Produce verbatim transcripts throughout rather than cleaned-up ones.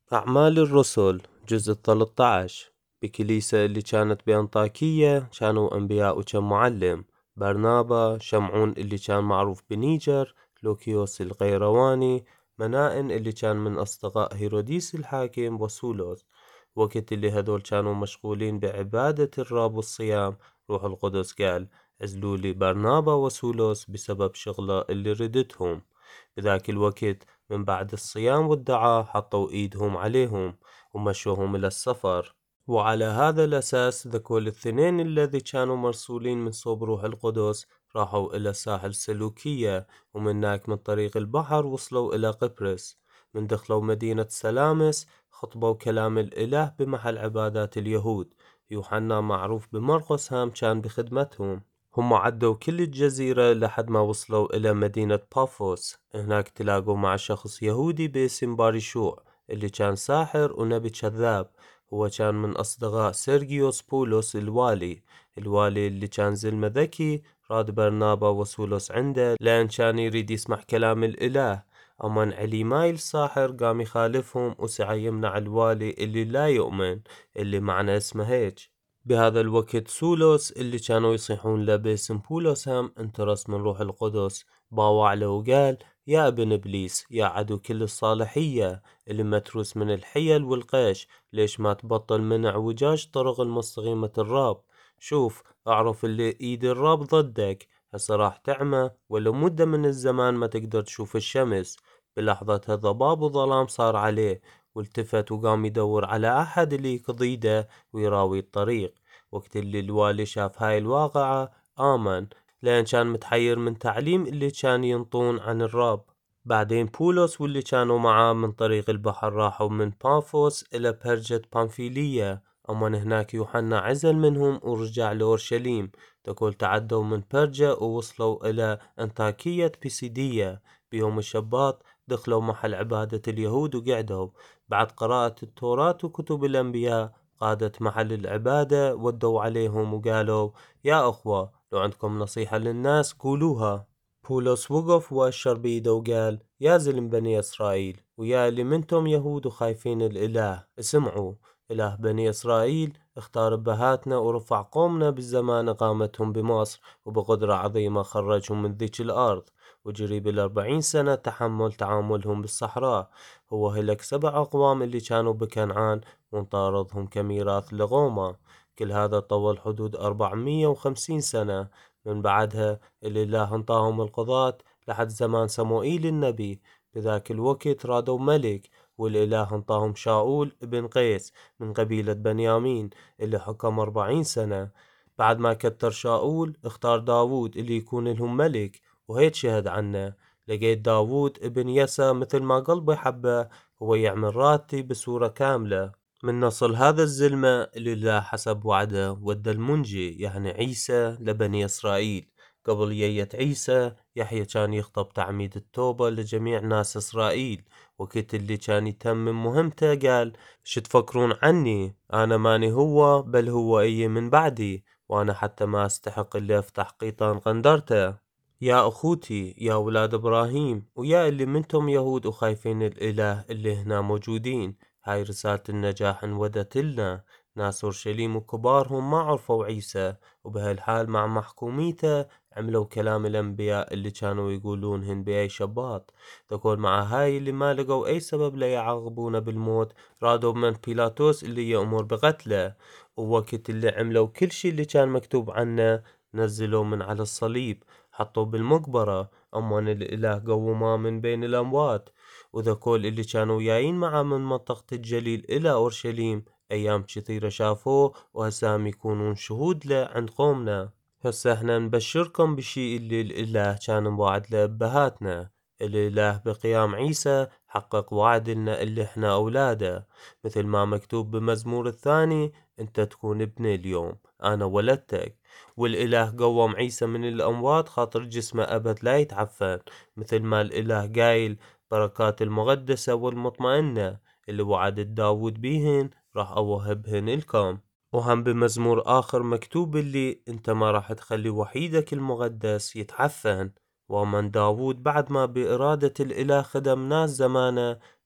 أعمال الرسل جزء ثلاثة عشر. بكليسة اللي كانت بأنطاكية كانوا أنبياء وكم معلم: برنابا، شمعون اللي كان معروف بنيجر، لوكيوس القيرواني، منائن اللي كان من أصدقاء هيروديس الحاكم، وسولوس. وقت اللي هذول كانوا مشغولين بعبادة الرب والصيام، روح القدس قال: عزلوا لي برنابا وسولوس بسبب شغلة اللي ردتهم. بذاك الوقت من بعد الصيام والدعاء حطوا إيدهم عليهم ومشوهم إلى السفر. وعلى هذا الأساس ذكول الاثنين الذي كانوا مرسولين من صوب روح القدس راحوا إلى ساحل سلوكية، ومن هناك من طريق البحر وصلوا إلى قبرص. من دخلوا مدينة سلامس خطبوا كلام الإله بمحل عبادات اليهود. يوحنا معروف بمرقس هام كان بخدمتهم. هم عدوا كل الجزيرة لحد ما وصلوا إلى مدينة بافوس. هناك تلاقوا مع شخص يهودي باسم باريشوع اللي كان ساحر ونبي كذاب. هو كان من أصدقاء سيرغيوس بولس الوالي. الوالي اللي كان زلمة ذكي راد برنابا وسولوس عنده لأن كان يريد يسمع كلام الإله. أما علي ماي الساحر قام يخالفهم وسعى يمنع الوالي اللي لا يؤمن، اللي معنى اسمه هيك. بهذا الوقت سولوس اللي كانوا يصيحون له باسم بولس هم انترس من روح القدس، باوع له وقال: يا ابن إبليس، يا عدو كل الصالحية اللي متروس من الحيل والقيش، ليش ما تبطل من اعوجاج طرق المستقيمة الرب؟ شوف، اعرف اللي ايد الرب ضدك، هسه راح تعمى ولو مدة من الزمان ما تقدر تشوف الشمس. بلحظتها ضباب وظلام صار عليه، والتفت وقام يدور على أحد اللي يقضيده ويراوي الطريق. وقت اللي الوالي شاف هاي الواقعة آمن، لأن كان متحير من تعليم اللي كان ينطون عن الرب. بعدين بولس واللي كانوا معاه من طريق البحر راحوا من بافوس إلى برجة بامفيلية. أما هناك يوحنا عزل منهم ورجع لأورشليم. تقول تعدوا من برجة ووصلوا إلى أنطاكية بيسيدية. بيوم الشباط دخلوا محل عبادة اليهود وقعدوا. بعد قراءة التوراة وكتب الأنبياء قادة محل العبادة ودوا عليهم وقالوا: يا أخوة، لو عندكم نصيحة للناس قولوها. بولس وقف وأشر بيده وقال: يا زلم بني إسرائيل، ويا اللي منتم يهود وخايفين الإله، اسمعوا. إله بني إسرائيل اختار بهاتنا ورفع قومنا بالزمان إقامتهم بمصر، وبقدرة عظيمة خرجهم من ذيك الأرض، وجري بالأربعين سنة تحمل تعاملهم بالصحراء. هو هلك سبع أقوام اللي كانوا بكنعان وانطاردهم كميراث لغوما. كل هذا طول حدود أربعمية وخمسين سنة. من بعدها الإله انطاهم القضاة لحد زمان صموئيل النبي. بذاك الوقت رادوا ملك، والإله انطاهم شاؤول ابن قيس من قبيلة بنيامين اللي حكم أربعين سنة. بعد ما كتر شاؤول اختار داوود اللي يكون لهم ملك، وهيك شهد عنه: لقيت داوود ابن يسى مثل ما قلبي حبه، هو يعمل راتي بصورة كاملة. من نصل هذا الزلمة اللي لا حسب وعده ودى المنجي يعني عيسى لبني إسرائيل. قبل يية عيسى يحيى كان يخطب تعميد التوبة لجميع ناس إسرائيل. وقت اللي كان يتمم مهمته قال: شو تفكرون عني؟ أنا ماني هو، بل هو أي من بعدي، وأنا حتى ما أستحق اللي أفتح قيطان قندرته. يا أخوتي، يا أولاد إبراهيم، ويا اللي منتم يهود وخايفين الإله اللي هنا موجودين، هاي رسالة النجاح انودت لنا. ناس أورشليم وكبارهم ما عرفوا عيسى، وبهالحال مع محكوميته عملوا كلام الأنبياء اللي كانوا يقولونهن بأي شباط. تقول مع هاي اللي ما لقوا أي سبب ليعاقبونه بالموت، رادوا من بيلاطوس اللي يأمر بقتله. ووقت اللي عملوا كل شي اللي كان مكتوب عنه نزلوا من على الصليب، حطوه بالمقبرة. أما الإله قومه من بين الأموات. وذكول اللي كانوا جايين معه من منطقة الجليل إلى أورشليم أيام كثيرة شافوه، وهسام يكونون شهود له عند قومنا. هسه احنا نبشركم بشي اللي الإله كان موعد لأبهاتنا. الإله بقيام عيسى حقق وعد لنا اللي احنا أولاده، مثل ما مكتوب بمزمور الثاني: انت تكون ابني اليوم، أنا ولدتك. والإله قوم عيسى من الأموات خاطر جسمه أبد لا يتعفن، مثل ما الإله قايل: بركات المقدسة والمطمئنة اللي وعدت داود بيهن راح أوهبهن لكم. وهم بمزمور آخر مكتوب اللي انت ما راح تخلي وحيدك المقدس يتعفن. ومن داود بعد ما بإرادة الإله خدم ناس زمانه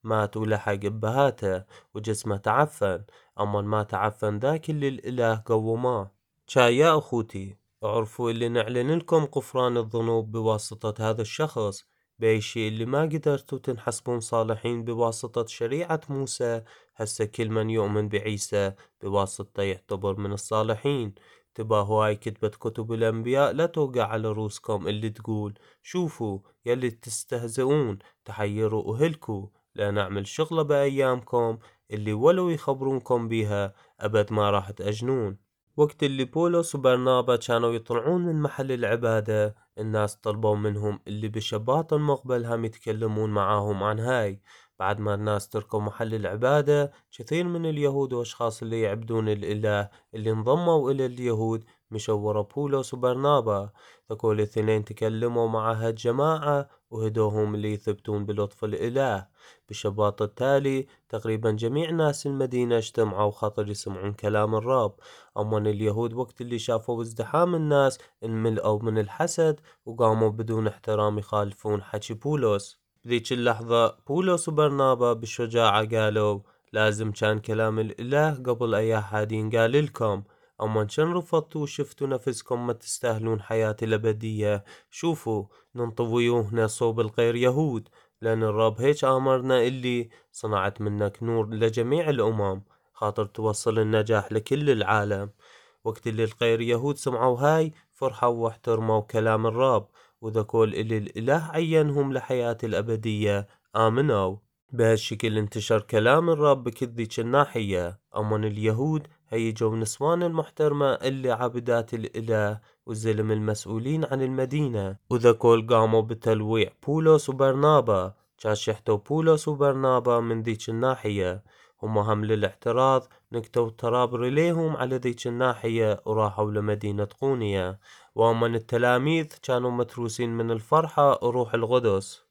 مات ولحق ببهاته وجسمه تعفن، أما ما تعفن ذاك اللي الإله قوماه. شاي يا أخوتي، اعرفوا اللي نعلن لكم غفران الذنوب بواسطة هذا الشخص، بأي شيء اللي ما قدرتوا تنحسبون صالحين بواسطة شريعة موسى، هسه كل من يؤمن بعيسى بواسطة يعتبر من الصالحين. تبا هواي كتبة كتب الأنبياء لا توقع على روسكم اللي تقول شوفوا يلي تستهزئون تحيروا أهلكوا، لا نعمل شغلة بأيامكم اللي ولو يخبرونكم بيها أبد ما راح تأجنون. وقت اللي بولس وبرنابا كانوا يطلعون من محل العبادة، الناس طلبوا منهم اللي بشباط المقبل هم يتكلمون معاهم عن هاي. بعد ما الناس تركوا محل العبادة، كثير من اليهود وأشخاص اللي يعبدون الإله اللي انضموا إلى اليهود مشوا ورا بولس وبرنابا. ذكول الاثنين تكلموا مع هالجماعة وهدوهم اللي يثبتون بلطف الإله. بالشباط التالي تقريبا جميع ناس المدينة اجتمعوا خاطر يسمعون كلام الرب. أما اليهود وقت اللي شافوا ازدحام الناس انملأوا من الحسد وقاموا بدون احترام يخالفون حكي بولس. بذيك اللحظة بولس وبرنابا بالشجاعة قالوا لازم كان كلام الإله قبل أي أحد ينقال لكم، أما كان رفضتوا وشفتوا نفسكم ما تستاهلون حياة الأبدية، شوفوا ننطوا ويوهنا صوب الغير يهود، لأن الرب هيك آمرنا اللي صنعت منك نور لجميع الأمم خاطر توصل النجاح لكل العالم. وقت اللي الغير يهود سمعوا هاي فرحوا واحترموا كلام الرب، وذكول اللي الإله عينهم لحياة الأبدية آمنوا. بهالشكل انتشر كلام الرب بكل ذيك الناحية. أما اليهود هيجوا نسوان المحترمة اللي عبدات الإله والزلم المسؤولين عن المدينة، وذكول قاموا بتلويع بولس وبرنابا، كاشحتوا بولس وبرنابا من ذيك الناحية. هم هم للاعتراض نكتوا تراب رليهم على ذيك الناحية وراحوا لمدينة قونية. وأما التلاميذ كانوا متروسين من الفرحة وروح القدس.